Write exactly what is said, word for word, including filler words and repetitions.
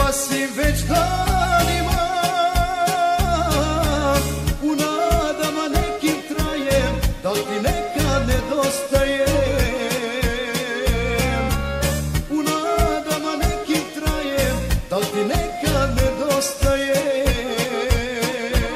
spasim već danima, u nadama nekim trajem, da li ti nekad nedostajem? U nadama nekim trajem, da li ti nekad